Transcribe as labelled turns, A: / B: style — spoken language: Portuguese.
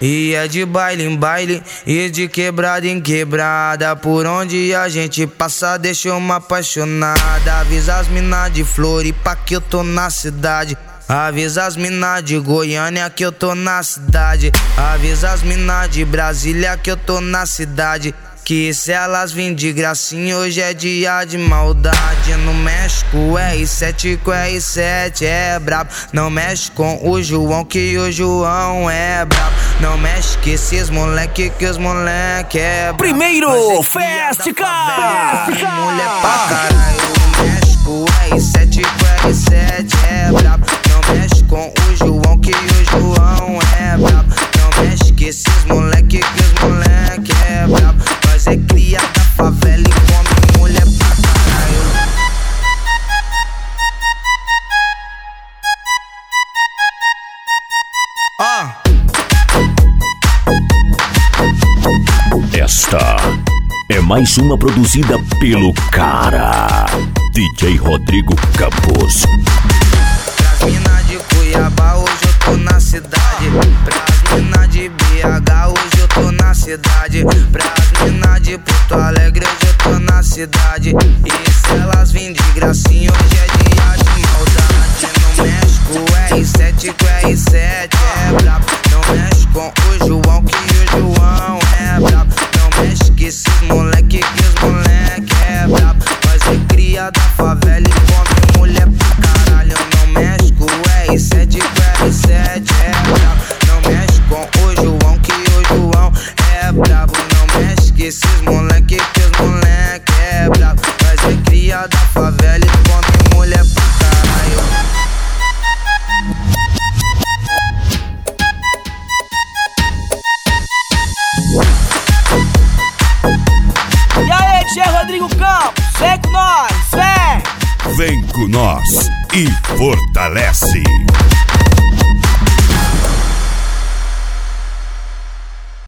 A: E é de baile em baile e de quebrada em quebrada. Por onde a gente passa deixa uma apaixonada. Avisa as mina de Floripa que eu tô na cidade. Avisa as mina de Goiânia que eu tô na cidade. Avisa as mina de Brasília que eu tô na cidade. Que se elas vêm de gracinha hoje é dia de maldade. Não mexe com o R7, com o R7 é brabo. Não mexe com o João que o João é brabo. Não mexe com esses moleque que os moleque é brabo.
B: Primeiro Festica!
A: Mulher pra caralho. Não mexe com o R7, com o R7 é brabo. Não mexe com o João que o João é brabo. Não mexe com esses moleque que os moleque é brabo. Nós é cria da favela e come mulher pra caralho.
B: Esta é mais uma produzida pelo cara DJ Rodrigo Campos.
A: Pras mina de Cuiabá hoje eu tô na cidade. Pras mina de BH hoje eu tô na cidade. Pras mina de Porto Alegre hoje eu tô na cidade. E se elas vêm de gracinha hoje é dia de maldade. Não mexe com o R7, com o R7 é brabo. Não mexe com o João que o João é brabo. Não mexe com esses moleque que os moleque é brabo. Nós é cria da favela e come mulher pra caralho. Não mexe com o R7, com o R7 é brabo. Não mexe com o João que o João é brabo. Não mexe com esses moleque que os moleque é brabo. Nós é cria da favela e come mulher pra caralho.
B: E aí, DJ Rodrigo Campos, vem com nós, vem!
C: Vem com nós e fortalece.